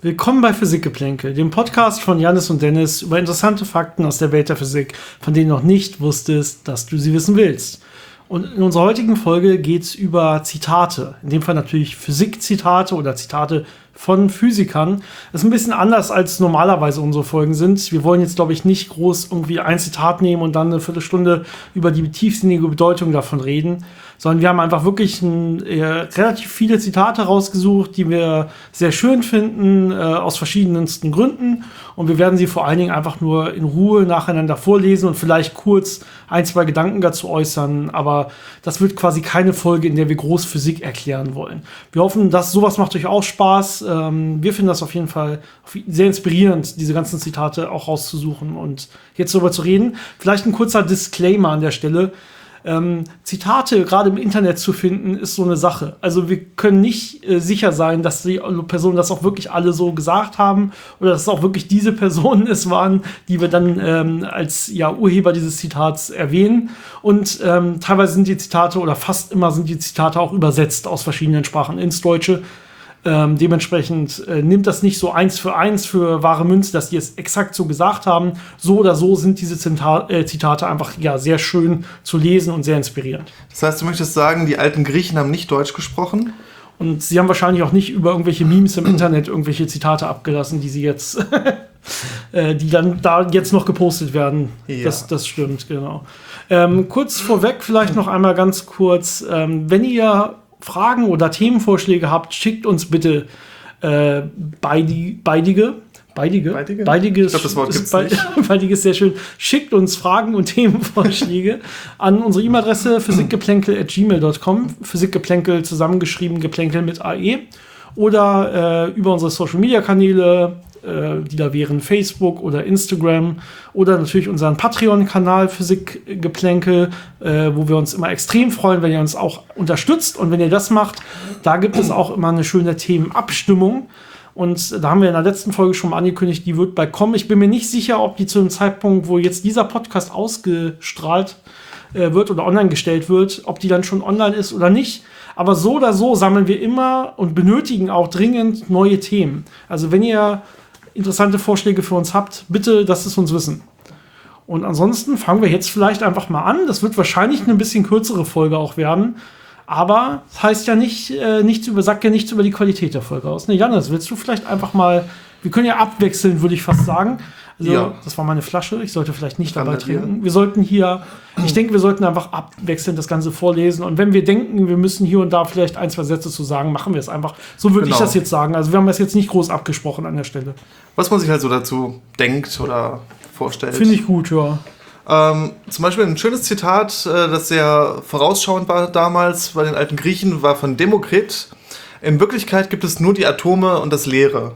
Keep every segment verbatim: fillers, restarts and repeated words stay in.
Willkommen bei Physikgeplänkel, dem Podcast von Jannis und Dennis über interessante Fakten aus der Welt der Physik, von denen du noch nicht wusstest, dass du sie wissen willst. Und in unserer heutigen Folge geht es über Zitate, in dem Fall natürlich Physikzitate oder Zitate von Physikern. Das ist ein bisschen anders, als normalerweise unsere Folgen sind. Wir wollen jetzt, glaube ich, nicht groß irgendwie ein Zitat nehmen und dann eine Viertelstunde über die tiefsinnige Bedeutung davon reden, sondern wir haben einfach wirklich ein, äh, relativ viele Zitate rausgesucht, die wir sehr schön finden, äh, aus verschiedensten Gründen. Und wir werden sie vor allen Dingen einfach nur in Ruhe nacheinander vorlesen und vielleicht kurz ein, zwei Gedanken dazu äußern. Aber das wird quasi keine Folge, in der wir groß Physik erklären wollen. Wir hoffen, dass sowas macht euch auch Spaß. Ähm, wir finden das auf jeden Fall sehr inspirierend, diese ganzen Zitate auch rauszusuchen und jetzt darüber zu reden. Vielleicht ein kurzer Disclaimer an der Stelle. Ähm, Zitate gerade im Internet zu finden, ist so eine Sache. Also wir können nicht äh, sicher sein, dass die Personen das auch wirklich alle so gesagt haben oder dass es auch wirklich diese Personen es waren, die wir dann ähm, als ja, Urheber dieses Zitats erwähnen. Und ähm, teilweise sind die Zitate oder fast immer sind die Zitate auch übersetzt aus verschiedenen Sprachen ins Deutsche. Ähm, dementsprechend äh, nimmt das nicht so eins für eins für wahre Münze, dass die es exakt so gesagt haben. So oder so sind diese Zita- äh, Zitate einfach ja, sehr schön zu lesen und sehr inspirierend. Das heißt, du möchtest sagen, die alten Griechen haben nicht Deutsch gesprochen? Und sie haben wahrscheinlich auch nicht über irgendwelche Memes im Internet irgendwelche Zitate abgelassen, die sie jetzt, äh, die dann da jetzt noch gepostet werden. Ja. Das, das stimmt, genau. Ähm, kurz vorweg vielleicht noch einmal ganz kurz, ähm, wenn ihr Fragen oder Themenvorschläge habt, schickt uns bitte äh, beidi, beidige. Beidige? Beidige? Beidige ich glaube, das Wort gibt's be- nicht. Beidige ist sehr schön. Schickt uns Fragen und Themenvorschläge an unsere E-Mail-Adresse physikgeplänkel at gmail dot com. Physikgeplänkel zusammengeschrieben, Geplänkel mit A E. Oder äh, über unsere Social-Media-Kanäle, äh, die da wären Facebook oder Instagram. Oder natürlich unseren Patreon-Kanal Physikgeplänkel, äh, wo wir uns immer extrem freuen, wenn ihr uns auch unterstützt. Und wenn ihr das macht, da gibt es auch immer eine schöne Themenabstimmung. Und da haben wir in der letzten Folge schon mal angekündigt, die wird bald kommen. Ich bin mir nicht sicher, ob die zu dem Zeitpunkt, wo jetzt dieser Podcast ausgestrahlt äh, wird oder online gestellt wird, ob die dann schon online ist oder nicht. Aber so oder so sammeln wir immer und benötigen auch dringend neue Themen. Also wenn ihr interessante Vorschläge für uns habt, bitte lasst es uns wissen. Und ansonsten fangen wir jetzt vielleicht einfach mal an. Das wird wahrscheinlich eine bisschen kürzere Folge auch werden. Aber das heißt ja nicht, äh, nichts über, sagt ja nichts über die Qualität der Folge aus. Ne, Jannis, willst du vielleicht einfach mal, wir können ja abwechseln, würde ich fast sagen. Also, ja. Das war meine Flasche, ich sollte vielleicht nicht dabei trinken. Wir sollten hier, ich denke, wir sollten einfach abwechselnd das Ganze vorlesen. Und wenn wir denken, wir müssen hier und da vielleicht ein, zwei Sätze zu sagen, machen wir es einfach. So würde genau. ich das jetzt sagen. Also wir haben das jetzt nicht groß abgesprochen an der Stelle. Was man sich halt so dazu denkt oder vorstellt. Finde ich gut, ja. Ähm, zum Beispiel ein schönes Zitat, äh, das sehr vorausschauend war damals bei den alten Griechen, war von Demokrit. In Wirklichkeit gibt es nur die Atome und das Leere.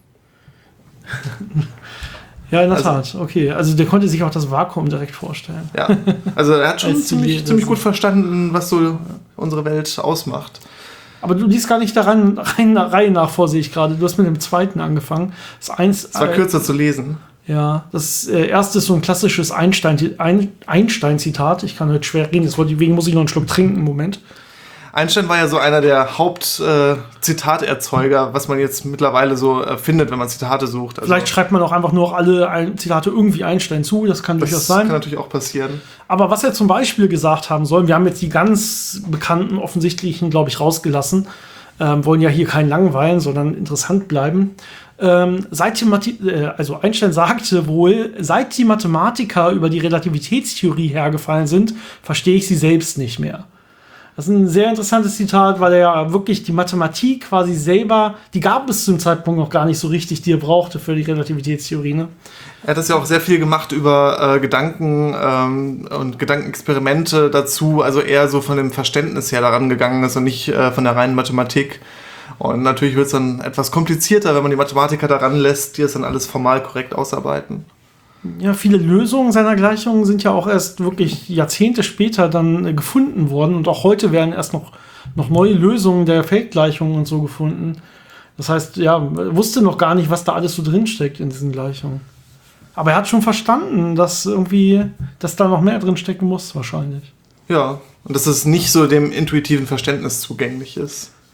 Ja, in der also, Tat, okay. Also der konnte sich auch das Vakuum direkt vorstellen. Ja, also er hat schon ziemlich, ziemlich gut verstanden, was so unsere Welt ausmacht. Aber du liest gar nicht da rein, rein, Reihe nach vor, sehe ich gerade. Du hast mit dem zweiten angefangen. Das, eins, das war äh, kürzer zu lesen. Ja, das äh, erste ist so ein klassisches Einstein, ein, Einstein-Zitat. Ich kann heute schwer reden, deswegen muss ich noch einen Schluck trinken im Moment. Einstein war ja so einer der Haupt-Zitaterzeuger, äh, was man jetzt mittlerweile so äh, findet, wenn man Zitate sucht. Also vielleicht schreibt man auch einfach nur alle ein- Zitate irgendwie Einstein zu, das kann das durchaus sein. Das kann natürlich auch passieren. Aber was er zum Beispiel gesagt haben soll, wir haben jetzt die ganz bekannten, offensichtlichen, glaube ich, rausgelassen, ähm, wollen ja hier keinen langweilen, sondern interessant bleiben. Ähm, seit die Mathi- äh, also Einstein sagte wohl, seit die Mathematiker über die Relativitätstheorie hergefallen sind, verstehe ich sie selbst nicht mehr. Das ist ein sehr interessantes Zitat, weil er ja wirklich die Mathematik quasi selber, die gab es zu dem Zeitpunkt noch gar nicht so richtig, die er brauchte für die Relativitätstheorie. Ne? Er hat das ja auch sehr viel gemacht über äh, Gedanken ähm, und Gedankenexperimente dazu, also eher so von dem Verständnis her daran gegangen ist und nicht äh, von der reinen Mathematik. Und natürlich wird es dann etwas komplizierter, wenn man die Mathematiker daran lässt, die es dann alles formal korrekt ausarbeiten. Ja, viele Lösungen seiner Gleichungen sind ja auch erst wirklich Jahrzehnte später dann äh, gefunden worden. Und auch heute werden erst noch, noch neue Lösungen der Feldgleichungen und so gefunden. Das heißt, ja, er wusste noch gar nicht, was da alles so drinsteckt in diesen Gleichungen. Aber er hat schon verstanden, dass irgendwie, dass da noch mehr drinstecken muss, wahrscheinlich. Ja, und dass es nicht so dem intuitiven Verständnis zugänglich ist.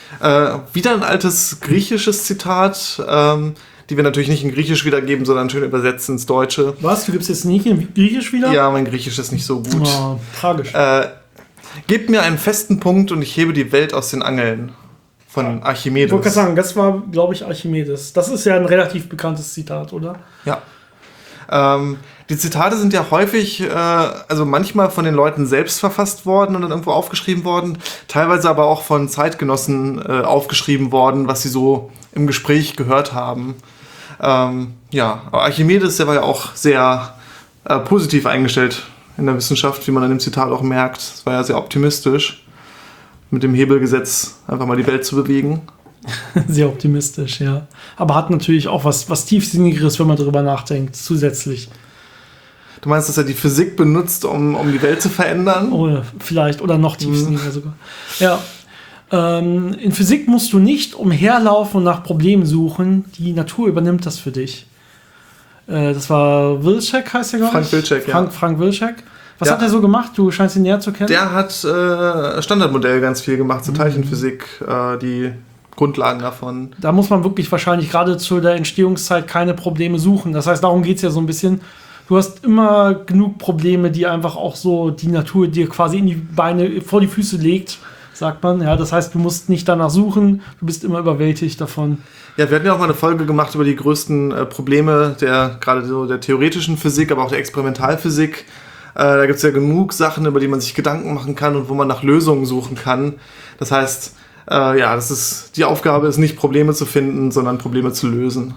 Äh, wieder ein altes griechisches Zitat, ähm, die wir natürlich nicht in Griechisch wiedergeben, sondern schön übersetzen ins Deutsche. Was? Du gibst jetzt nicht in Griechisch wieder? Ja, mein Griechisch ist nicht so gut. Oh, tragisch. Äh, Gebt mir einen festen Punkt und ich hebe die Welt aus den Angeln. Von Archimedes. Ich wollte gerade sagen, das war, glaube ich, Archimedes. Das ist ja ein relativ bekanntes Zitat, oder? Ja. Ähm, die Zitate sind ja häufig, äh, also manchmal von den Leuten selbst verfasst worden und dann irgendwo aufgeschrieben worden, teilweise aber auch von Zeitgenossen äh, aufgeschrieben worden, was sie so im Gespräch gehört haben. Ähm, ja, aber Archimedes, der war ja auch sehr äh, positiv eingestellt in der Wissenschaft, wie man an dem Zitat auch merkt. Es war ja sehr optimistisch, mit dem Hebelgesetz einfach mal die Welt zu bewegen. Sehr optimistisch, ja. Aber hat natürlich auch was, was Tiefsinnigeres, wenn man darüber nachdenkt, zusätzlich. Du meinst, dass er die Physik benutzt, um, um die Welt zu verändern? Oder vielleicht, oder noch tiefsinniger mhm. sogar. Ja. Ähm, in Physik musst du nicht umherlaufen und nach Problemen suchen. Die Natur übernimmt das für dich. Äh, das war Wilczek, heißt der, glaube Frank ich? Wilczek, Frank, ja. Frank Wilczek. Was ja. hat er so gemacht? Du scheinst ihn näher zu kennen. Der hat äh, Standardmodell ganz viel gemacht zur mhm. Teilchenphysik, äh, die Grundlagen davon. Da muss man wirklich wahrscheinlich gerade zu der Entstehungszeit keine Probleme suchen. Das heißt, darum geht es ja so ein bisschen. Du hast immer genug Probleme, die einfach auch so die Natur dir quasi in die Beine, vor die Füße legt, sagt man. Ja, das heißt, du musst nicht danach suchen, du bist immer überwältigt davon. Ja, wir hatten ja auch mal eine Folge gemacht über die größten äh, Probleme der gerade so der theoretischen Physik, aber auch der Experimentalphysik. Äh, da gibt es ja genug Sachen, über die man sich Gedanken machen kann und wo man nach Lösungen suchen kann. Das heißt, äh, ja, das ist, die Aufgabe ist nicht, Probleme zu finden, sondern Probleme zu lösen.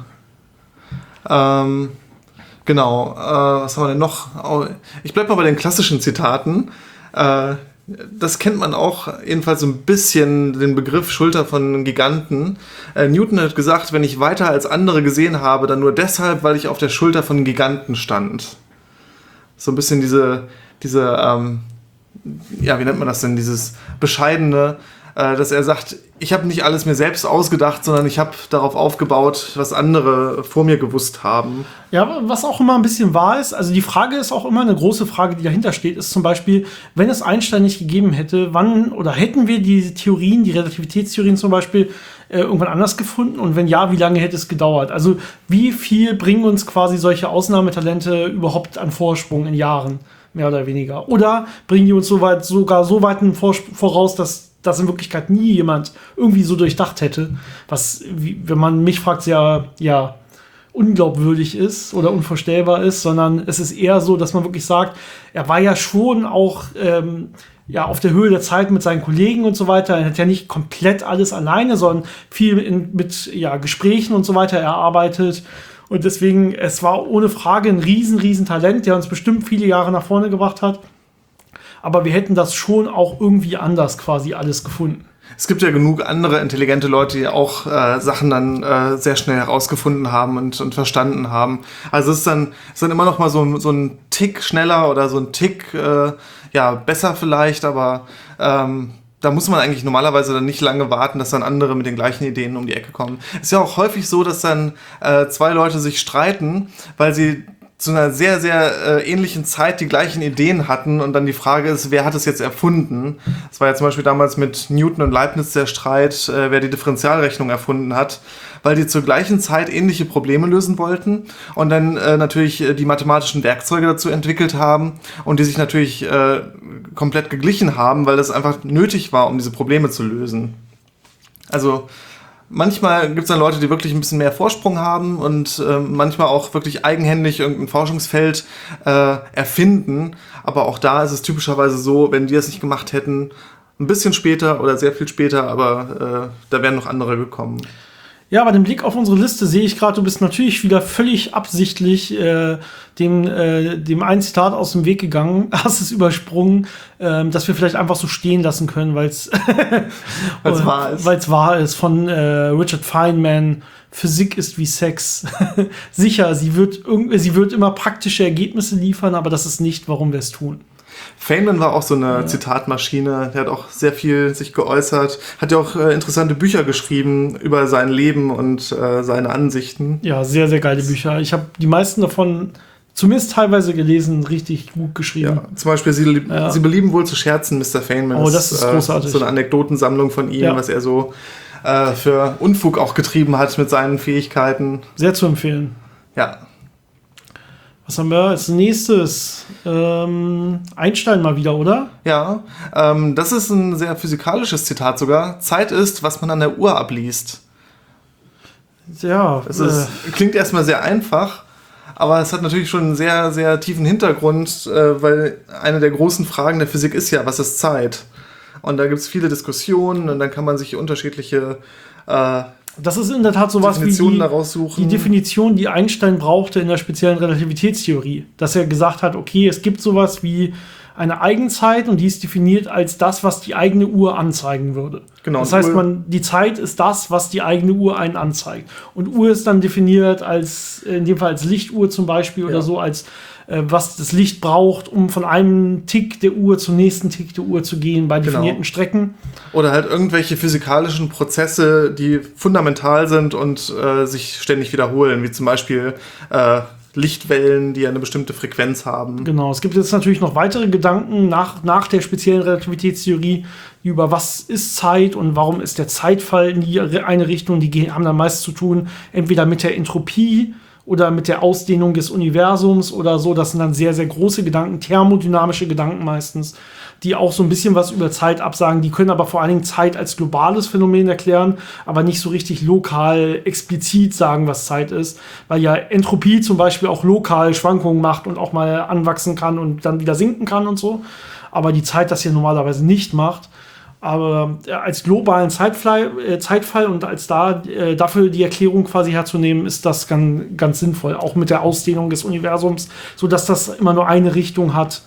Ähm, genau, äh, was haben wir denn noch? Ich bleibe mal bei den klassischen Zitaten. Äh, Das kennt man auch, jedenfalls so ein bisschen, den Begriff Schulter von Giganten. Äh, Newton hat gesagt, wenn ich weiter als andere gesehen habe, dann nur deshalb, weil ich auf der Schulter von Giganten stand. So ein bisschen diese, diese ähm, ja, wie nennt man das denn, dieses bescheidene, äh, dass er sagt, ich habe nicht alles mir selbst ausgedacht, sondern ich habe darauf aufgebaut, was andere vor mir gewusst haben. Ja, was auch immer ein bisschen wahr ist, also die Frage ist auch immer eine große Frage, die dahinter steht, ist zum Beispiel, wenn es Einstein nicht gegeben hätte, wann oder hätten wir diese Theorien, die Relativitätstheorien zum Beispiel, äh, irgendwann anders gefunden? Und wenn ja, wie lange hätte es gedauert? Also wie viel bringen uns quasi solche Ausnahmetalente überhaupt an Vorsprung in Jahren, mehr oder weniger? Oder bringen die uns so weit, sogar so weit voraus, dass das in Wirklichkeit nie jemand irgendwie so durchdacht hätte, was, wie, wenn man mich fragt, ja, ja, unglaubwürdig ist oder unvorstellbar ist, sondern es ist eher so, dass man wirklich sagt, er war ja schon auch ähm, ja, auf der Höhe der Zeit mit seinen Kollegen und so weiter. Er hat ja nicht komplett alles alleine, sondern viel in, mit ja, Gesprächen und so weiter erarbeitet. Und deswegen, es war ohne Frage ein riesen, riesen Talent, der uns bestimmt viele Jahre nach vorne gebracht hat. Aber wir hätten das schon auch irgendwie anders quasi alles gefunden. Es gibt ja genug andere intelligente Leute, die auch äh, Sachen dann äh, sehr schnell herausgefunden haben und, und verstanden haben. Also es ist dann, ist dann immer noch mal so, so ein Tick schneller oder so ein Tick äh, ja, besser vielleicht, aber ähm, da muss man eigentlich normalerweise dann nicht lange warten, dass dann andere mit den gleichen Ideen um die Ecke kommen. Es ist ja auch häufig so, dass dann äh, zwei Leute sich streiten, weil sie zu einer sehr, sehr äh, ähnlichen Zeit die gleichen Ideen hatten und dann die Frage ist, wer hat es jetzt erfunden? Das war ja zum Beispiel damals mit Newton und Leibniz der Streit, äh, wer die Differentialrechnung erfunden hat, weil die zur gleichen Zeit ähnliche Probleme lösen wollten und dann äh, natürlich äh, die mathematischen Werkzeuge dazu entwickelt haben und die sich natürlich äh, komplett geglichen haben, weil das einfach nötig war, um diese Probleme zu lösen. Also manchmal gibt es dann Leute, die wirklich ein bisschen mehr Vorsprung haben und äh, manchmal auch wirklich eigenhändig irgendein Forschungsfeld äh, erfinden. Aber auch da ist es typischerweise so, wenn die es nicht gemacht hätten, ein bisschen später oder sehr viel später, aber äh, da wären noch andere gekommen. Ja, bei dem Blick auf unsere Liste sehe ich gerade, du bist natürlich wieder völlig absichtlich äh, dem, äh, dem einen Zitat aus dem Weg gegangen, hast es übersprungen, äh, dass wir vielleicht einfach so stehen lassen können, weil es wahr ist. Weil's wahr ist, von äh, Richard Feynman. Physik ist wie Sex. Sicher, sie wird, irg- sie wird immer praktische Ergebnisse liefern, aber das ist nicht, warum wir es tun. Feynman war auch so eine ja. Zitatmaschine, der hat auch sehr viel sich geäußert, hat ja auch äh, interessante Bücher geschrieben über sein Leben und äh, seine Ansichten. Ja, sehr, sehr geile Bücher. Ich habe die meisten davon zumindest teilweise gelesen, richtig gut geschrieben. Ja, zum Beispiel, Sie, ja. Sie belieben wohl zu scherzen, Mister Feynman. Oh, das ist großartig. Äh, so eine Anekdotensammlung von ihm, ja. was er so äh, für Unfug auch getrieben hat mit seinen Fähigkeiten. Sehr zu empfehlen. Ja. Was haben wir als nächstes? Ähm, Einstein mal wieder, oder? Ja, ähm, das ist ein sehr physikalisches Zitat sogar. Zeit ist, was man an der Uhr abliest. Ja. Es ist, äh, klingt erstmal sehr einfach, aber es hat natürlich schon einen sehr, sehr tiefen Hintergrund, äh, weil eine der großen Fragen der Physik ist ja, was ist Zeit? Und da gibt es viele Diskussionen und dann kann man sich unterschiedliche äh, Das ist in der Tat sowas wie Definitionen die, daraus suchen. die Definition, die Einstein brauchte in der speziellen Relativitätstheorie. Dass er gesagt hat, okay, es gibt sowas wie eine Eigenzeit und die ist definiert als das, was die eigene Uhr anzeigen würde. Genau. Das heißt, man, die Zeit ist das, was die eigene Uhr einen anzeigt. Und Uhr ist dann definiert als, in dem Fall als Lichtuhr zum Beispiel, ja, oder so, als äh, was das Licht braucht, um von einem Tick der Uhr zum nächsten Tick der Uhr zu gehen bei definierten genau. Strecken. Oder halt irgendwelche physikalischen Prozesse, die fundamental sind und äh, sich ständig wiederholen, wie zum Beispiel äh, Lichtwellen, die eine bestimmte Frequenz haben. Genau, es gibt jetzt natürlich noch weitere Gedanken nach, nach der speziellen Relativitätstheorie über was ist Zeit und warum ist der Zeitfall in die eine Richtung. Die haben dann meist zu tun, entweder mit der Entropie oder mit der Ausdehnung des Universums oder so. Das sind dann sehr, sehr große Gedanken, thermodynamische Gedanken meistens, die auch so ein bisschen was über Zeit absagen. Die können aber vor allen Dingen Zeit als globales Phänomen erklären, aber nicht so richtig lokal explizit sagen, was Zeit ist, weil ja Entropie zum Beispiel auch lokal Schwankungen macht und auch mal anwachsen kann und dann wieder sinken kann und so. Aber die Zeit das hier normalerweise nicht macht. Aber als globalen Zeitfall, äh, Zeitfall und als da äh, dafür die Erklärung quasi herzunehmen, ist das ganz, ganz sinnvoll. Auch mit der Ausdehnung des Universums, sodass das immer nur eine Richtung hat.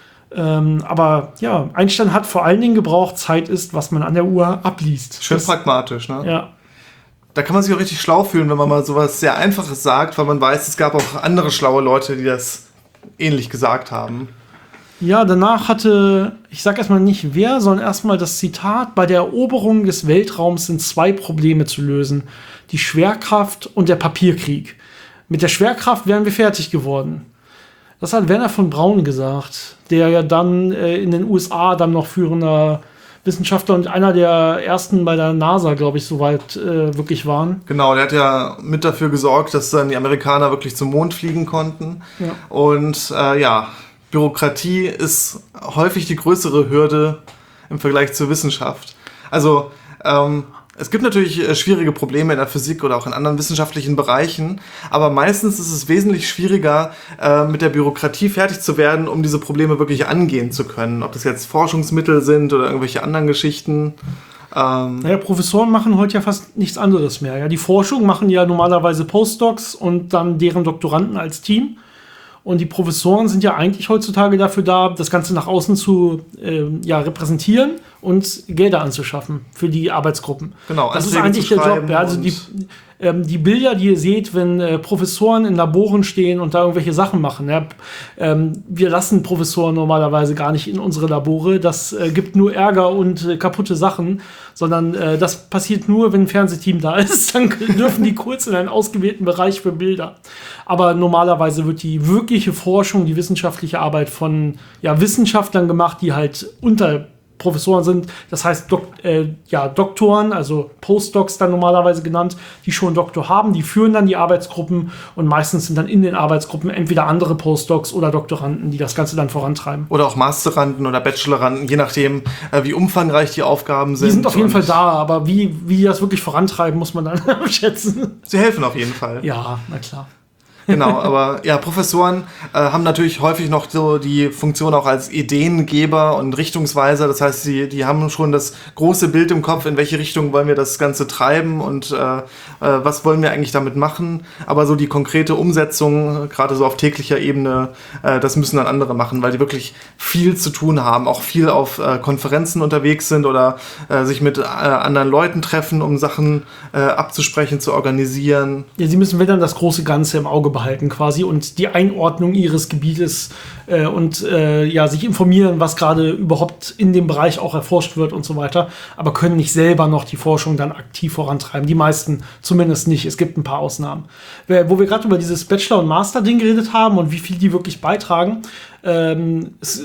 Ähm, aber ja, Einstein hat vor allen Dingen gebraucht, Zeit ist, was man an der Uhr abliest. Schön das, pragmatisch, ne? Ja. Da kann man sich auch richtig schlau fühlen, wenn man mal sowas sehr Einfaches sagt, weil man weiß, es gab auch andere schlaue Leute, die das ähnlich gesagt haben. Ja, danach hatte, ich sag erstmal nicht wer, sondern erstmal das Zitat: Bei der Eroberung des Weltraums sind zwei Probleme zu lösen. Die Schwerkraft und der Papierkrieg. Mit der Schwerkraft wären wir fertig geworden. Das hat Werner von Braun gesagt, der ja dann äh, in den U S A dann noch führender Wissenschaftler und einer der ersten bei der NASA, glaube ich, soweit äh, wirklich waren. Genau, der hat ja mit dafür gesorgt, dass dann die Amerikaner wirklich zum Mond fliegen konnten. Ja. Und äh, ja, Bürokratie ist häufig die größere Hürde im Vergleich zur Wissenschaft. Also ähm, es gibt natürlich äh, schwierige Probleme in der Physik oder auch in anderen wissenschaftlichen Bereichen, aber meistens ist es wesentlich schwieriger, äh, mit der Bürokratie fertig zu werden, um diese Probleme wirklich angehen zu können. Ob das jetzt Forschungsmittel sind oder irgendwelche anderen Geschichten. Ähm naja, Professoren machen heute ja fast nichts anderes mehr. Ja? Die Forschung machen ja normalerweise Postdocs und dann deren Doktoranden als Team. Und die Professoren sind ja eigentlich heutzutage dafür da, das Ganze nach außen zu äh, ja, repräsentieren und Gelder anzuschaffen für die Arbeitsgruppen. Genau, das ist eigentlich der Job. Ja, also die, ähm, die Bilder, die ihr seht, wenn äh, Professoren in Laboren stehen und da irgendwelche Sachen machen. Ja, ähm, wir lassen Professoren normalerweise gar nicht in unsere Labore. Das äh, gibt nur Ärger und äh, kaputte Sachen, sondern äh, das passiert nur, wenn ein Fernsehteam da ist. Dann dürfen die kurz in einen ausgewählten Bereich für Bilder. Aber normalerweise wird die wirkliche Forschung, die wissenschaftliche Arbeit von ja, Wissenschaftlern gemacht, die halt unter Professoren sind. Das heißt, Dok äh, ja, Doktoren, also Postdocs dann normalerweise genannt, die schon einen Doktor haben, die führen dann die Arbeitsgruppen und meistens sind dann in den Arbeitsgruppen entweder andere Postdocs oder Doktoranden, die das Ganze dann vorantreiben. Oder auch Masteranden oder Bacheloranden, je nachdem, äh, wie umfangreich die Aufgaben sind. Die sind auf jeden Fall da, aber wie, wie die das wirklich vorantreiben, muss man dann schätzen. Sie helfen auf jeden Fall. Ja, na klar. Genau, aber ja, Professoren äh, haben natürlich häufig noch so die Funktion auch als Ideengeber und Richtungsweiser. Das heißt, sie die haben schon das große Bild im Kopf, in welche Richtung wollen wir das Ganze treiben und äh, äh, was wollen wir eigentlich damit machen. Aber so die konkrete Umsetzung, gerade so auf täglicher Ebene, äh, das müssen dann andere machen, weil die wirklich viel zu tun haben, auch viel auf äh, Konferenzen unterwegs sind oder äh, sich mit äh, anderen Leuten treffen, um Sachen äh, abzusprechen, zu organisieren. Ja, sie müssen, wenn dann, das große Ganze im Auge behalten quasi und die Einordnung ihres Gebietes äh, und äh, ja, sich informieren, was gerade überhaupt in dem Bereich auch erforscht wird und so weiter, aber können nicht selber noch die Forschung dann aktiv vorantreiben. Die meisten zumindest nicht. Es gibt ein paar Ausnahmen. Wo wir gerade über dieses Bachelor- und Master-Ding geredet haben und wie viel die wirklich beitragen, ähm, es ist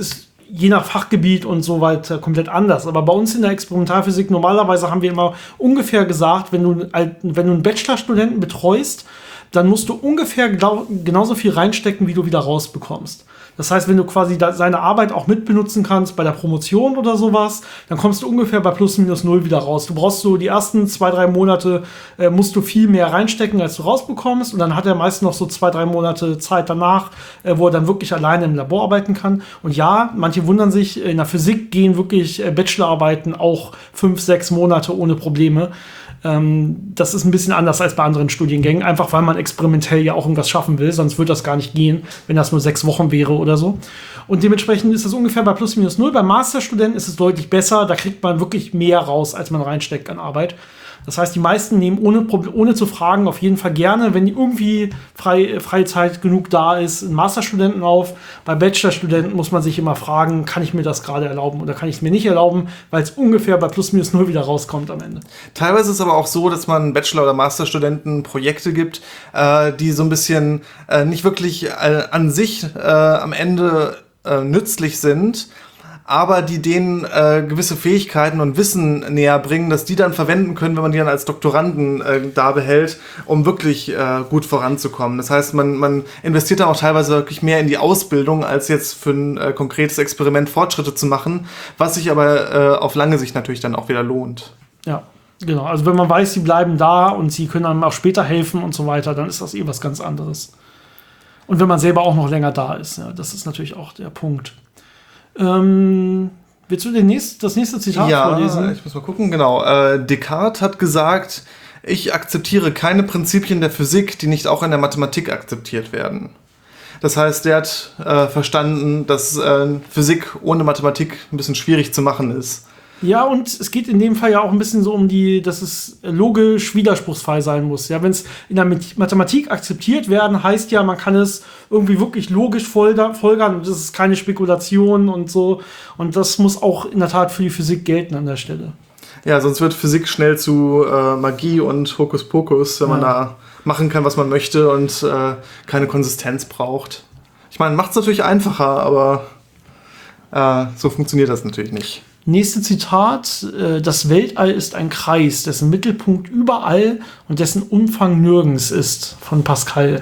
je nach Fachgebiet und so weiter komplett anders. Aber bei uns in der Experimentalphysik normalerweise haben wir immer ungefähr gesagt, wenn du, wenn du einen Bachelorstudenten betreust, dann musst du ungefähr genauso viel reinstecken, wie du wieder rausbekommst. Das heißt, wenn du quasi da seine Arbeit auch mitbenutzen kannst bei der Promotion oder sowas, dann kommst du ungefähr bei plus minus null wieder raus. Du brauchst so die ersten zwei, drei Monate, äh, musst du viel mehr reinstecken, als du rausbekommst. Und dann hat er meist noch so zwei, drei Monate Zeit danach, äh, wo er dann wirklich alleine im Labor arbeiten kann. Und ja, manche wundern sich, in der Physik gehen wirklich äh, Bachelorarbeiten auch fünf, sechs Monate ohne Probleme. Ähm, das ist ein bisschen anders als bei anderen Studiengängen, einfach weil man experimentell ja auch irgendwas schaffen will, sonst würde das gar nicht gehen, wenn das nur sechs Wochen wäre oder so. Und dementsprechend ist es ungefähr bei plus minus null. Bei Masterstudenten ist es deutlich besser, da kriegt man wirklich mehr raus, als man reinsteckt an Arbeit. Das heißt, die meisten nehmen ohne, ohne zu fragen auf jeden Fall gerne, wenn irgendwie frei, Freizeit genug da ist, einen Masterstudenten auf. Bei Bachelorstudenten muss man sich immer fragen, kann ich mir das gerade erlauben oder kann ich es mir nicht erlauben, weil es ungefähr bei plus minus null wieder rauskommt am Ende. Teilweise ist es aber auch so, dass man Bachelor- oder Masterstudenten Projekte gibt, äh, die so ein bisschen äh, nicht wirklich äh, an sich äh, am Ende äh, nützlich sind, aber die denen äh, gewisse Fähigkeiten und Wissen näher bringen, dass die dann verwenden können, wenn man die dann als Doktoranden äh, da behält, um wirklich äh, gut voranzukommen. Das heißt, man, man investiert da auch teilweise wirklich mehr in die Ausbildung, als jetzt für ein äh, konkretes Experiment Fortschritte zu machen, was sich aber äh, auf lange Sicht natürlich dann auch wieder lohnt. Ja, genau. Also wenn man weiß, sie bleiben da und sie können einem auch später helfen und so weiter, dann ist das eh was ganz anderes. Und wenn man selber auch noch länger da ist, ja, das ist natürlich auch der Punkt. Ähm, willst du den nächst, das nächste Zitat ja, vorlesen? Ja, ich muss mal gucken, genau. Äh, Descartes hat gesagt, ich akzeptiere keine Prinzipien der Physik, die nicht auch in der Mathematik akzeptiert werden. Das heißt, der hat äh, verstanden, dass äh, Physik ohne Mathematik ein bisschen schwierig zu machen ist. Ja, und es geht in dem Fall ja auch ein bisschen so um die, dass es logisch widerspruchsfrei sein muss. Ja, wenn es in der Mathematik akzeptiert werden, heißt ja, man kann es irgendwie wirklich logisch folgern und das ist keine Spekulation und so. Und das muss auch in der Tat für die Physik gelten an der Stelle. Ja, sonst wird Physik schnell zu äh, Magie und Hokuspokus, wenn man ja. da machen kann, was man möchte und äh, keine Konsistenz braucht. Ich meine, macht es natürlich einfacher, aber äh, so funktioniert das natürlich nicht. Nächste Zitat, äh, das Weltall ist ein Kreis, dessen Mittelpunkt überall und dessen Umfang nirgends ist, von Pascal.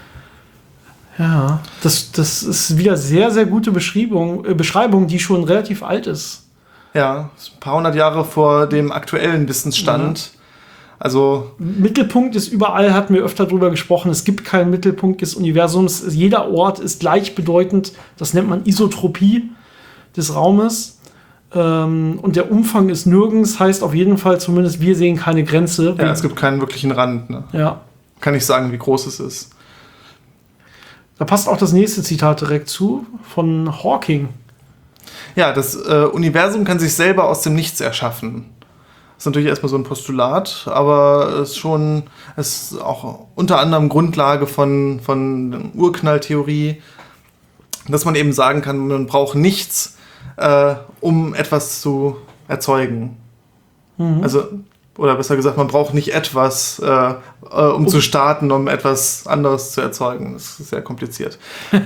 Ja, das, das ist wieder sehr, sehr gute Beschreibung, äh, Beschreibung, die schon relativ alt ist. Ja, ein paar hundert Jahre vor dem aktuellen Wissensstand. Ja. Also Mittelpunkt ist überall, hatten wir öfter drüber gesprochen, es gibt keinen Mittelpunkt des Universums, jeder Ort ist gleichbedeutend, das nennt man Isotropie des Raumes. Und der Umfang ist nirgends, heißt auf jeden Fall zumindest, wir sehen keine Grenze. Ja, es gibt keinen wirklichen Rand. Ne? Ja. Kann ich sagen, wie groß es ist. Da passt auch das nächste Zitat direkt zu, von Hawking. Ja, das äh, Universum kann sich selber aus dem Nichts erschaffen. Das ist natürlich erstmal so ein Postulat, aber es ist schon, es ist auch unter anderem Grundlage von, von Urknalltheorie, dass man eben sagen kann, man braucht nichts, Äh, um etwas zu erzeugen. Mhm. Also, oder besser gesagt, man braucht nicht etwas, äh, äh, um oh. zu starten, um etwas anderes zu erzeugen. Das ist sehr kompliziert.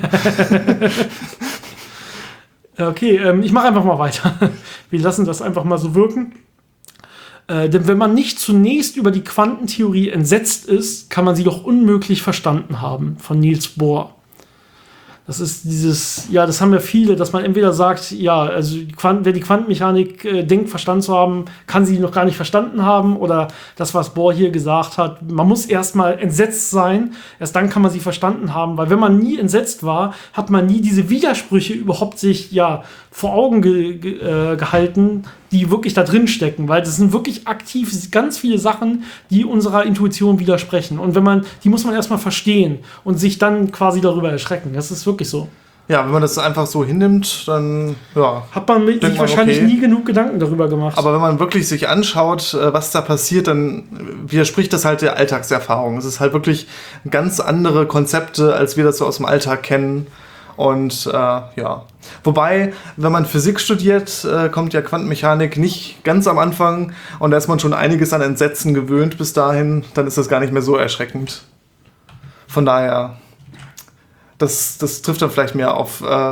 Okay, ähm, ich mache einfach mal weiter. Wir lassen das einfach mal so wirken. Äh, denn wenn man nicht zunächst über die Quantentheorie entsetzt ist, kann man sie doch unmöglich verstanden haben, von Niels Bohr. Das ist dieses, ja, das haben ja viele, dass man entweder sagt, ja, also die Quanten, wer die Quantenmechanik äh, denkt, verstanden zu haben, kann sie noch gar nicht verstanden haben. Oder das, was Bohr hier gesagt hat, man muss erstmal entsetzt sein, erst dann kann man sie verstanden haben. Weil wenn man nie entsetzt war, hat man nie diese Widersprüche überhaupt sich, ja, vor Augen ge- ge- äh, gehalten, die wirklich da drin stecken. Weil das sind wirklich aktiv ganz viele Sachen, die unserer Intuition widersprechen. Und wenn man, die muss man erstmal verstehen und sich dann quasi darüber erschrecken. Das ist wirklich so. Ja, wenn man das einfach so hinnimmt, dann ja, hat man sich man, wahrscheinlich okay. nie genug Gedanken darüber gemacht. Aber wenn man wirklich sich anschaut, was da passiert, dann widerspricht das halt der Alltagserfahrung. Es ist halt wirklich ganz andere Konzepte, als wir das so aus dem Alltag kennen. Und äh, ja, wobei, wenn man Physik studiert, äh, kommt ja Quantenmechanik nicht ganz am Anfang und da ist man schon einiges an Entsetzen gewöhnt bis dahin, dann ist das gar nicht mehr so erschreckend. Von daher, das, das trifft dann vielleicht mehr auf, äh,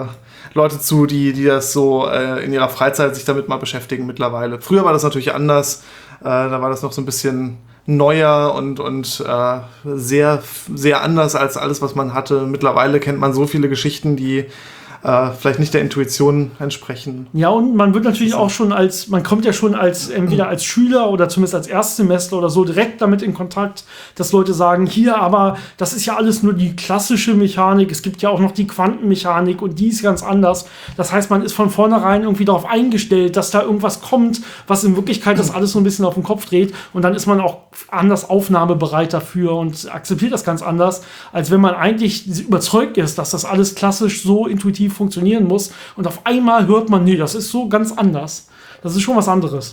Leute zu, die, die das so äh, in ihrer Freizeit sich damit mal beschäftigen mittlerweile. Früher war das natürlich anders. Äh, da war das noch so ein bisschen neuer und, und äh, sehr, sehr anders als alles, was man hatte. Mittlerweile kennt man so viele Geschichten, die äh, vielleicht nicht der Intuition entsprechen. Ja, und man wird natürlich auch schon als, man kommt ja schon als entweder als Schüler oder zumindest als Erstsemester oder so direkt damit in Kontakt, dass Leute sagen, hier, aber das ist ja alles nur die klassische Mechanik, es gibt ja auch noch die Quantenmechanik und die ist ganz anders. Das heißt, man ist von vornherein irgendwie darauf eingestellt, dass da irgendwas kommt, was in Wirklichkeit das alles so ein bisschen auf den Kopf dreht, und dann ist man auch anders aufnahmebereit dafür und akzeptiert das ganz anders, als wenn man eigentlich überzeugt ist, dass das alles klassisch so intuitiv funktionieren muss, und auf einmal hört man, nee, das ist so ganz anders. Das ist schon was anderes.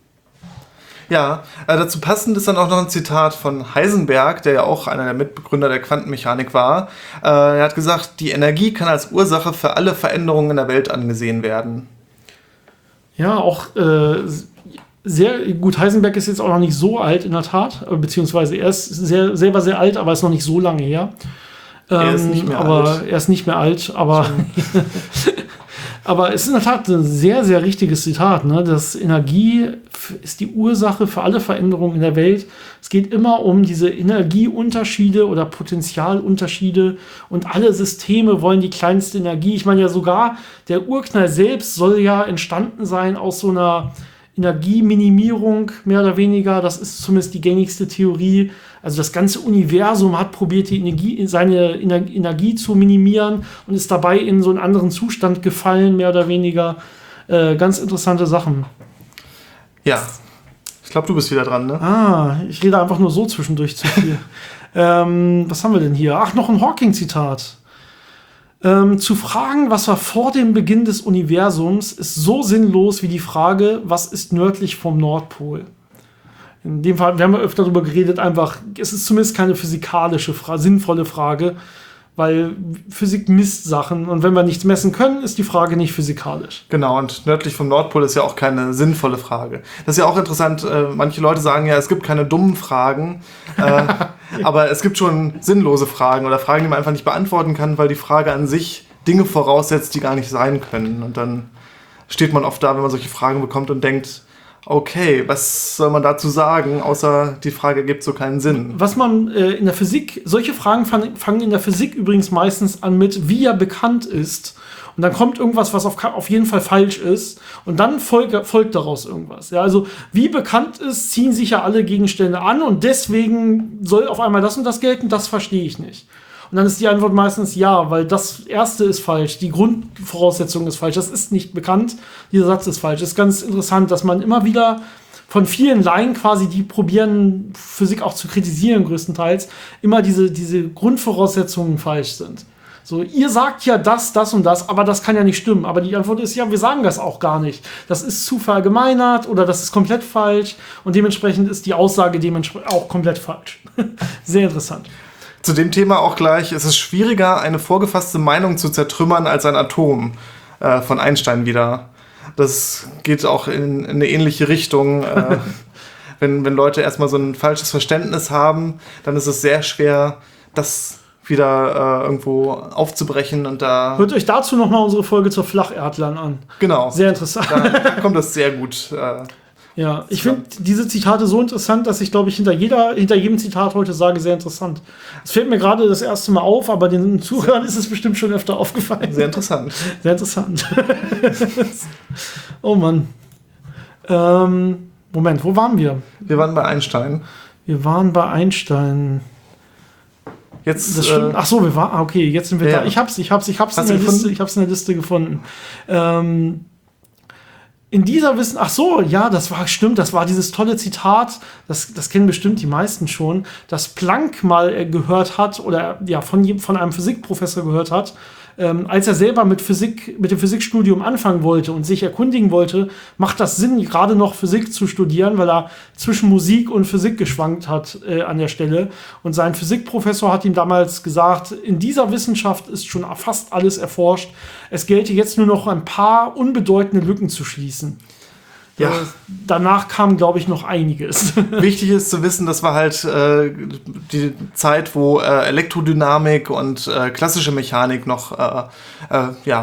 Ja, äh, dazu passend ist dann auch noch ein Zitat von Heisenberg, der ja auch einer der Mitbegründer der Quantenmechanik war. Äh, er hat gesagt, die Energie kann als Ursache für alle Veränderungen in der Welt angesehen werden. Ja, auch äh, sehr gut. Heisenberg ist jetzt auch noch nicht so alt in der Tat, beziehungsweise er ist sehr, selber sehr alt, aber ist noch nicht so lange her. Er ist nicht mehr aber alt. Er ist nicht mehr alt, aber, aber es ist in der Tat ein sehr, sehr richtiges Zitat. Ne? Das Energie ist die Ursache für alle Veränderungen in der Welt. Es geht immer um diese Energieunterschiede oder Potentialunterschiede, und alle Systeme wollen die kleinste Energie. Ich meine ja sogar, der Urknall selbst soll ja entstanden sein aus so einer Energieminimierung, mehr oder weniger. Das ist zumindest die gängigste Theorie. Also das ganze Universum hat probiert, die Energie, seine Ener- Energie zu minimieren und ist dabei in so einen anderen Zustand gefallen, mehr oder weniger. Äh, ganz interessante Sachen. Ja, ich glaube, du bist wieder dran, ne? Ah, ich rede einfach nur so zwischendurch zu viel. ähm, was haben wir denn hier? Ach, noch ein Hawking-Zitat. Ähm, zu fragen, was war vor dem Beginn des Universums, ist so sinnlos wie die Frage, was ist nördlich vom Nordpol. In dem Fall, wir haben ja öfter darüber geredet, einfach, es ist zumindest keine physikalische, Fra- sinnvolle Frage, weil Physik misst Sachen, und wenn wir nichts messen können, ist die Frage nicht physikalisch. Genau, und nördlich vom Nordpol ist ja auch keine sinnvolle Frage. Das ist ja auch interessant, äh, manche Leute sagen ja, es gibt keine dummen Fragen, äh, aber es gibt schon sinnlose Fragen oder Fragen, die man einfach nicht beantworten kann, weil die Frage an sich Dinge voraussetzt, die gar nicht sein können. Und dann steht man oft da, wenn man solche Fragen bekommt und denkt, okay, was soll man dazu sagen, außer die Frage ergibt so keinen Sinn. Was man äh, in der Physik, solche Fragen fang, fangen in der Physik übrigens meistens an mit, wie er bekannt ist. Und dann kommt irgendwas, was auf, auf jeden Fall falsch ist. Und dann folgt, folgt daraus irgendwas. Ja, also, wie bekannt ist, ziehen sich ja alle Gegenstände an. Und deswegen soll auf einmal das und das gelten. Das verstehe ich nicht. Und dann ist die Antwort meistens ja, weil das Erste ist falsch. Die Grundvoraussetzung ist falsch. Das ist nicht bekannt. Dieser Satz ist falsch. Das ist ganz interessant, dass man immer wieder von vielen Laien quasi, die probieren, Physik auch zu kritisieren größtenteils, immer diese, diese Grundvoraussetzungen falsch sind. So, ihr sagt ja das, das und das, aber das kann ja nicht stimmen. Aber die Antwort ist, ja, wir sagen das auch gar nicht. Das ist zu verallgemeinert oder das ist komplett falsch. Und dementsprechend ist die Aussage dementsprechend auch komplett falsch. Sehr interessant. Zu dem Thema auch gleich, es ist schwieriger, eine vorgefasste Meinung zu zertrümmern als ein Atom, äh, von Einstein wieder. Das geht auch in, in eine ähnliche Richtung. Äh, wenn, wenn Leute erstmal so ein falsches Verständnis haben, dann ist es sehr schwer, das wieder äh, irgendwo aufzubrechen und da... Hört euch dazu nochmal unsere Folge zur Flacherdlern an. Genau. Sehr interessant. Da, da kommt das sehr gut. Äh, ja, ich finde diese Zitate so interessant, dass ich, glaube ich, hinter, jeder, hinter jedem Zitat heute sage, sehr interessant. Es fällt mir gerade das erste Mal auf, aber den Zuhörern ist es bestimmt schon öfter aufgefallen. Sehr interessant. Sehr interessant. Oh Mann. Ähm, Moment, wo waren wir? Wir waren bei Einstein. Wir waren bei Einstein. Jetzt, Das stimmt. äh, Ach so, wir waren. Okay, jetzt sind wir ja. da. Ich hab's, ich hab's, ich hab's in Hast der du Liste. gefunden? Ich hab's in der Liste gefunden. Ähm, in dieser Wissen. Ach so, ja, das war stimmt. Das war dieses tolle Zitat. Das, das kennen bestimmt die meisten schon, dass Planck mal äh, gehört hat oder ja von je- von einem Physikprofessor gehört hat. Ähm, als er selber mit Physik, mit dem Physikstudium anfangen wollte und sich erkundigen wollte, macht das Sinn, gerade noch Physik zu studieren, weil er zwischen Musik und Physik geschwankt hat äh, an der Stelle. Und sein Physikprofessor hat ihm damals gesagt, in dieser Wissenschaft ist schon fast alles erforscht. Es gelte jetzt nur noch ein paar unbedeutende Lücken zu schließen. Ja. Äh, danach kam, glaube ich, noch einiges. Wichtig ist zu wissen, das war halt äh, die Zeit, wo äh, Elektrodynamik und äh, klassische Mechanik noch äh, äh, ja,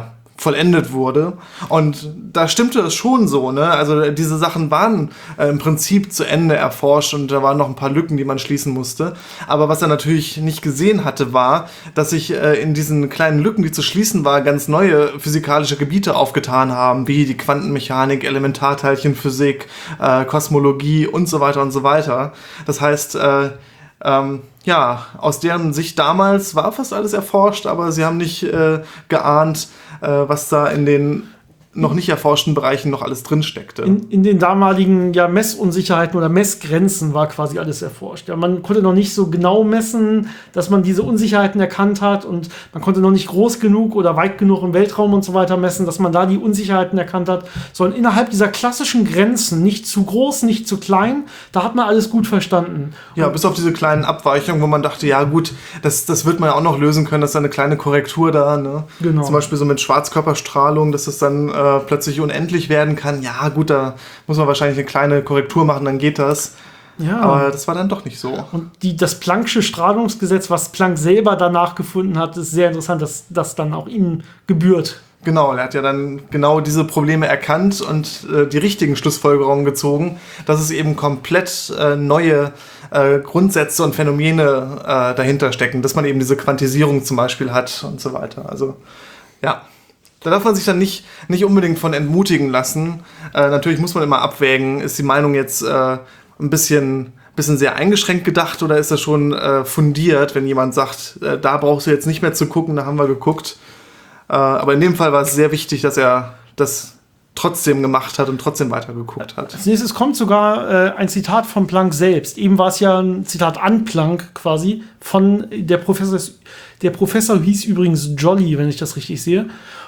vollendet wurde. Und da stimmte es schon so, ne? Also diese Sachen waren äh, im Prinzip zu Ende erforscht und da waren noch ein paar Lücken, die man schließen musste. Aber was er natürlich nicht gesehen hatte, war, dass sich äh, in diesen kleinen Lücken, die zu schließen war, ganz neue physikalische Gebiete aufgetan haben, wie die Quantenmechanik, Elementarteilchenphysik, äh, Kosmologie und so weiter und so weiter. Das heißt, äh, ähm, ja, aus deren Sicht damals war fast alles erforscht, aber sie haben nicht äh, geahnt, äh, was da in den noch nicht erforschten Bereichen noch alles drin steckte. In, in den damaligen ja, Messunsicherheiten oder Messgrenzen war quasi alles erforscht. Ja, man konnte noch nicht so genau messen, dass man diese Unsicherheiten erkannt hat und man konnte noch nicht groß genug oder weit genug im Weltraum und so weiter messen, dass man da die Unsicherheiten erkannt hat, sondern innerhalb dieser klassischen Grenzen, nicht zu groß, nicht zu klein, da hat man alles gut verstanden. Ja, und bis auf diese kleinen Abweichungen, wo man dachte, ja gut, das, das wird man ja auch noch lösen können, das ist eine kleine Korrektur da, ne? Genau. Zum Beispiel so mit Schwarzkörperstrahlung, dass es dann äh, plötzlich unendlich werden kann. Ja gut, da muss man wahrscheinlich eine kleine Korrektur machen, dann geht das. Ja. Aber das war dann doch nicht so. Und die, das Planck'sche Strahlungsgesetz, was Planck selber danach gefunden hat, ist sehr interessant, dass das dann auch ihm gebührt. Genau, er hat ja dann genau diese Probleme erkannt und äh, die richtigen Schlussfolgerungen gezogen, dass es eben komplett äh, neue äh, Grundsätze und Phänomene äh, dahinter stecken, dass man eben diese Quantisierung zum Beispiel hat und so weiter. Also, ja. Da darf man sich dann nicht, nicht unbedingt von entmutigen lassen. Äh, natürlich muss man immer abwägen, ist die Meinung jetzt äh, ein bisschen, bisschen sehr eingeschränkt gedacht oder ist das schon äh, fundiert, wenn jemand sagt, äh, da brauchst du jetzt nicht mehr zu gucken, da haben wir geguckt. Äh, aber in dem Fall war es sehr wichtig, dass er das trotzdem gemacht hat und trotzdem weitergeguckt hat. Als nächstes kommt sogar äh, ein Zitat von Planck selbst. Eben war es ja ein Zitat an Planck quasi von der Professor. Der Professor hieß übrigens Jolly, wenn ich das richtig sehe.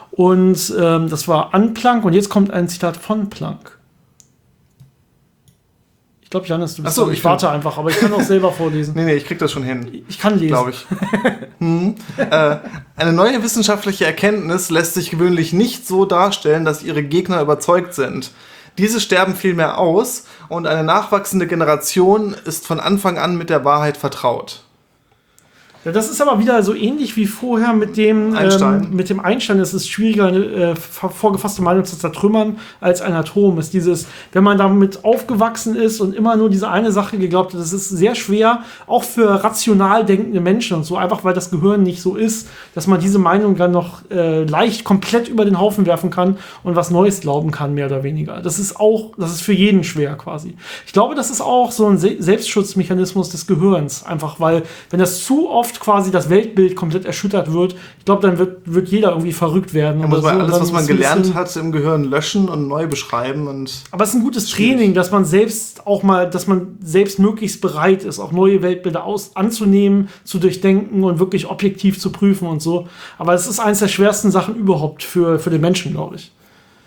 Und ähm, das war an Planck und jetzt kommt ein Zitat von Planck. Ich glaube, Janis, du bist Ach so, ich, ich warte einfach, aber ich kann auch selber vorlesen. Nee, nee, ich krieg das schon hin. Ich kann lesen. Glaube ich. hm. äh, eine neue wissenschaftliche Erkenntnis lässt sich gewöhnlich nicht so darstellen, dass ihre Gegner überzeugt sind. Diese sterben vielmehr aus und eine nachwachsende Generation ist von Anfang an mit der Wahrheit vertraut. Ja, das ist aber wieder so ähnlich wie vorher mit dem Einstein. Ähm, mit dem Einstein. Es ist schwieriger, eine äh, vorgefasste Meinung zu zertrümmern als ein Atom. Ist dieses, wenn man damit aufgewachsen ist und immer nur diese eine Sache geglaubt hat, das ist sehr schwer, auch für rational denkende Menschen und so, einfach weil das Gehirn nicht so ist, dass man diese Meinung dann noch äh, leicht komplett über den Haufen werfen kann und was Neues glauben kann, mehr oder weniger. Das ist auch, das ist für jeden schwer quasi. Ich glaube, das ist auch so ein Se- Selbstschutzmechanismus des Gehirns. Einfach weil, wenn das zu oft quasi das Weltbild komplett erschüttert wird, ich glaube, dann wird, wird jeder irgendwie verrückt werden. Da muss man so. alles, was man gelernt bisschen, hat, im Gehirn löschen und neu beschreiben. Und aber es ist ein gutes schwierig. Training, dass man selbst auch mal, dass man selbst möglichst bereit ist, auch neue Weltbilder aus, anzunehmen, zu durchdenken und wirklich objektiv zu prüfen und so. Aber es ist eines der schwersten Sachen überhaupt für, für den Menschen, glaube ich.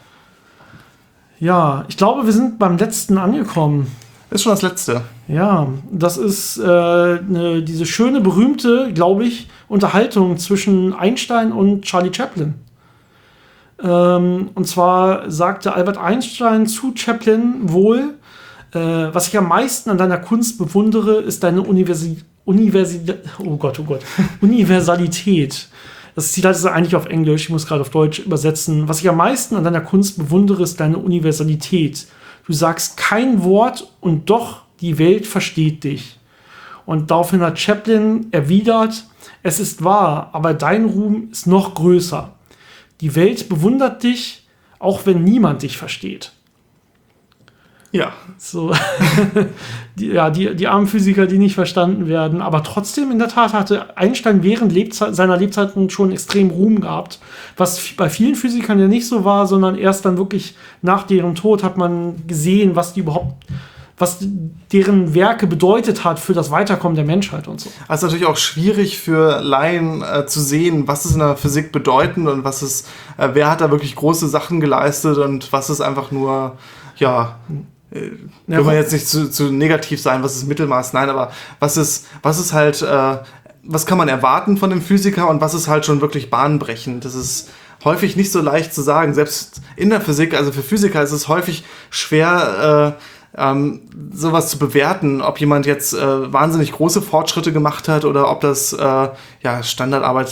Ja, ich glaube, wir sind beim letzten angekommen. Ist schon das Letzte. Ja, das ist äh, ne, diese schöne, berühmte, glaube ich, Unterhaltung zwischen Einstein und Charlie Chaplin. Ähm, und zwar sagte Albert Einstein zu Chaplin wohl, äh, was ich am meisten an deiner Kunst bewundere, ist deine Universi Universi oh Gott, oh Gott, Universalität. Das Zitat ist eigentlich auf Englisch, ich muss gerade auf Deutsch übersetzen. Was ich am meisten an deiner Kunst bewundere, ist deine Universalität. Du sagst kein Wort und doch die Welt versteht dich. Und daraufhin hat Chaplin erwidert, es ist wahr, aber dein Ruhm ist noch größer. Die Welt bewundert dich, auch wenn niemand dich versteht. Ja. So, die, ja, die, die armen Physiker, die nicht verstanden werden. Aber trotzdem, in der Tat, hatte Einstein während Lebzeit, seiner Lebzeiten schon extrem Ruhm gehabt. Was bei vielen Physikern ja nicht so war, sondern erst dann wirklich nach deren Tod hat man gesehen, was die überhaupt, was deren Werke bedeutet hat für das Weiterkommen der Menschheit und so. Also natürlich auch schwierig für Laien äh, zu sehen, was es in der Physik bedeuten und was es, äh, wer hat da wirklich große Sachen geleistet und was ist einfach nur, ja, äh, will man jetzt nicht zu, zu negativ sein, was ist Mittelmaß, nein, aber was ist, was ist halt, äh, was kann man erwarten von dem Physiker und was ist halt schon wirklich bahnbrechend. Das ist häufig nicht so leicht zu sagen, selbst in der Physik, also für Physiker ist es häufig schwer, äh, ähm, sowas zu bewerten, ob jemand jetzt äh, wahnsinnig große Fortschritte gemacht hat oder ob das äh, ja Standardarbeit,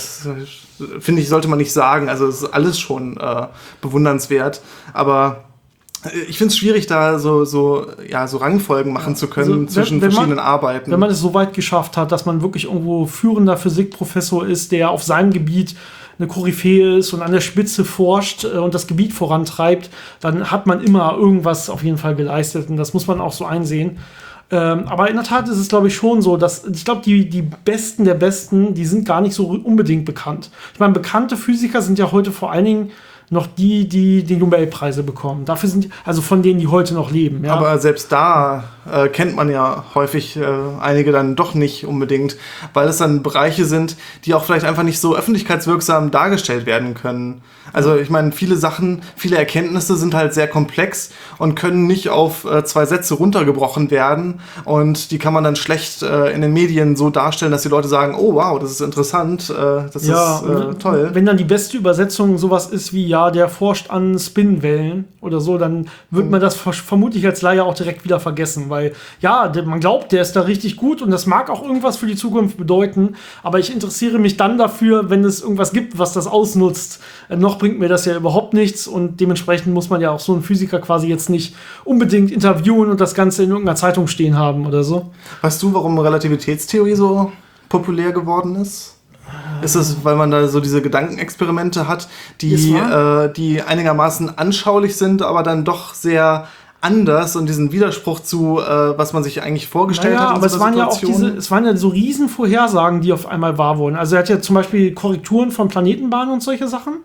finde ich, sollte man nicht sagen. Also es ist alles schon äh, bewundernswert, aber ich finde es schwierig, da so, so, ja, so Rangfolgen machen zu können also, wenn, zwischen wenn verschiedenen man, Arbeiten. Wenn man es so weit geschafft hat, dass man wirklich irgendwo führender Physikprofessor ist, der auf seinem Gebiet eine Koryphäe ist und an der Spitze forscht äh, und das Gebiet vorantreibt, dann hat man immer irgendwas auf jeden Fall geleistet und das muss man auch so einsehen. Ähm, aber in der Tat ist es, glaube ich, schon so, dass ich glaube, die, die Besten der Besten, die sind gar nicht so unbedingt bekannt. Ich meine, bekannte Physiker sind ja heute vor allen Dingen noch die, die die Nobelpreise bekommen. Dafür sind, also von denen, die heute noch leben. Ja. Aber selbst da äh, kennt man ja häufig äh, einige dann doch nicht unbedingt, weil es dann Bereiche sind, die auch vielleicht einfach nicht so öffentlichkeitswirksam dargestellt werden können. Also ich meine, viele Sachen, viele Erkenntnisse sind halt sehr komplex und können nicht auf äh, zwei Sätze runtergebrochen werden und die kann man dann schlecht äh, in den Medien so darstellen, dass die Leute sagen, oh wow, das ist interessant, äh, das ja, ist äh, toll. Wenn dann die beste Übersetzung sowas ist wie, ja, der forscht an Spinwellen oder so, dann wird man das vermutlich als Laie auch direkt wieder vergessen, weil ja, der, man glaubt, der ist da richtig gut und das mag auch irgendwas für die Zukunft bedeuten, aber ich interessiere mich dann dafür, wenn es irgendwas gibt, was das ausnutzt. Äh, noch bringt mir das ja überhaupt nichts und dementsprechend muss man ja auch so einen Physiker quasi jetzt nicht unbedingt interviewen und das Ganze in irgendeiner Zeitung stehen haben oder so. Weißt du, warum Relativitätstheorie so populär geworden ist? Ist es, weil man da so diese Gedankenexperimente hat, die, äh, die einigermaßen anschaulich sind, aber dann doch sehr anders und diesen Widerspruch zu, äh, was man sich eigentlich vorgestellt naja, hat. Aber es waren ja auch diese, es waren ja so riesen Vorhersagen, die auf einmal wahr wurden. Also er hat ja zum Beispiel Korrekturen von Planetenbahnen und solche Sachen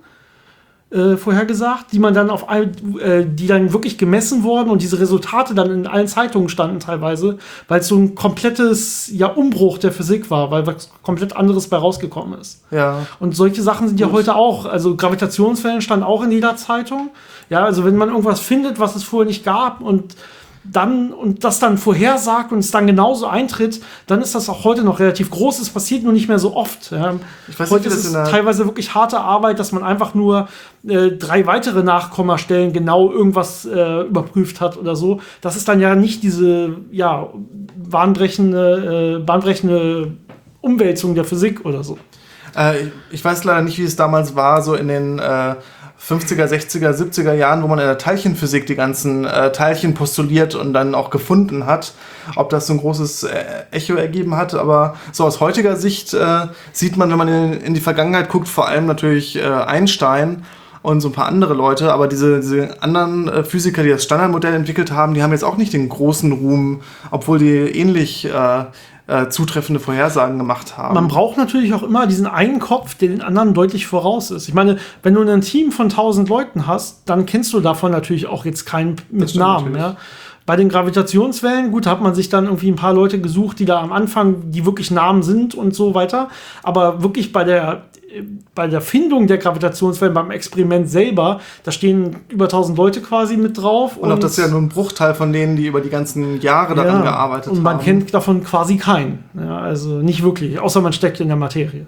äh, vorhergesagt, die man dann auf all, äh, die dann wirklich gemessen wurden und diese Resultate dann in allen Zeitungen standen teilweise, weil es so ein komplettes ja, Umbruch der Physik war, weil was komplett anderes bei rausgekommen ist. Ja. Und solche Sachen sind ja Gut. heute auch, also Gravitationswellen stand auch in jeder Zeitung. Ja, also wenn man irgendwas findet, was es vorher nicht gab und dann und das dann vorhersagt und es dann genauso eintritt, dann ist das auch heute noch relativ groß. Es passiert nur nicht mehr so oft. Ja. Ich weiß heute nicht, ist es teilweise wirklich harte Arbeit, dass man einfach nur äh, drei weitere Nachkommastellen genau irgendwas äh, überprüft hat oder so. Das ist dann ja nicht diese ja, bahnbrechende, äh, bahnbrechende Umwälzung der Physik oder so. Äh, ich weiß leider nicht, wie es damals war, so in den äh fünfziger, sechziger, siebziger Jahren, wo man in der Teilchenphysik die ganzen äh, Teilchen postuliert und dann auch gefunden hat, ob das so ein großes äh, Echo ergeben hat. Aber so aus heutiger Sicht äh, sieht man, wenn man in, in die Vergangenheit guckt, vor allem natürlich äh, Einstein und so ein paar andere Leute, aber diese, diese anderen äh, Physiker, die das Standardmodell entwickelt haben, die haben jetzt auch nicht den großen Ruhm, obwohl die ähnlich äh, äh, zutreffende Vorhersagen gemacht haben. Man braucht natürlich auch immer diesen einen Kopf, der den anderen deutlich voraus ist. Ich meine, wenn du ein Team von tausend Leuten hast, dann kennst du davon natürlich auch jetzt keinen mit Namen. Ja? Bei den Gravitationswellen, gut, hat man sich dann irgendwie ein paar Leute gesucht, die da am Anfang, die wirklich Namen sind und so weiter. Aber wirklich bei der bei der Findung der Gravitationswellen, beim Experiment selber, da stehen über tausend Leute quasi mit drauf. Und, und auch das ist ja nur ein Bruchteil von denen, die über die ganzen Jahre daran ja, gearbeitet haben. Und man haben. kennt davon quasi keinen. Ja, also nicht wirklich, außer man steckt in der Materie.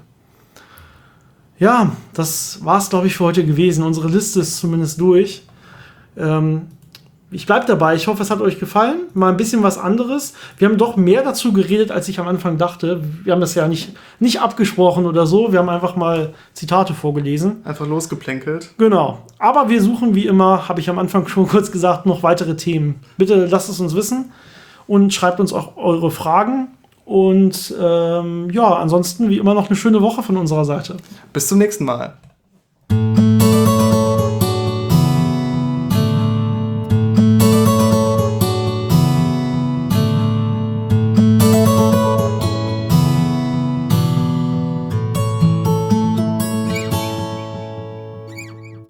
Ja, das war es, glaube ich, für heute gewesen. Unsere Liste ist zumindest durch. Ähm, Ich bleibe dabei. Ich hoffe, es hat euch gefallen. Mal ein bisschen was anderes. Wir haben doch mehr dazu geredet, als ich am Anfang dachte. Wir haben das ja nicht, nicht abgesprochen oder so. Wir haben einfach mal Zitate vorgelesen. Einfach losgeplänkelt. Genau. Aber wir suchen wie immer, habe ich am Anfang schon kurz gesagt, noch weitere Themen. Bitte lasst es uns wissen und schreibt uns auch eure Fragen. Und ähm, ja, ansonsten wie immer noch eine schöne Woche von unserer Seite. Bis zum nächsten Mal.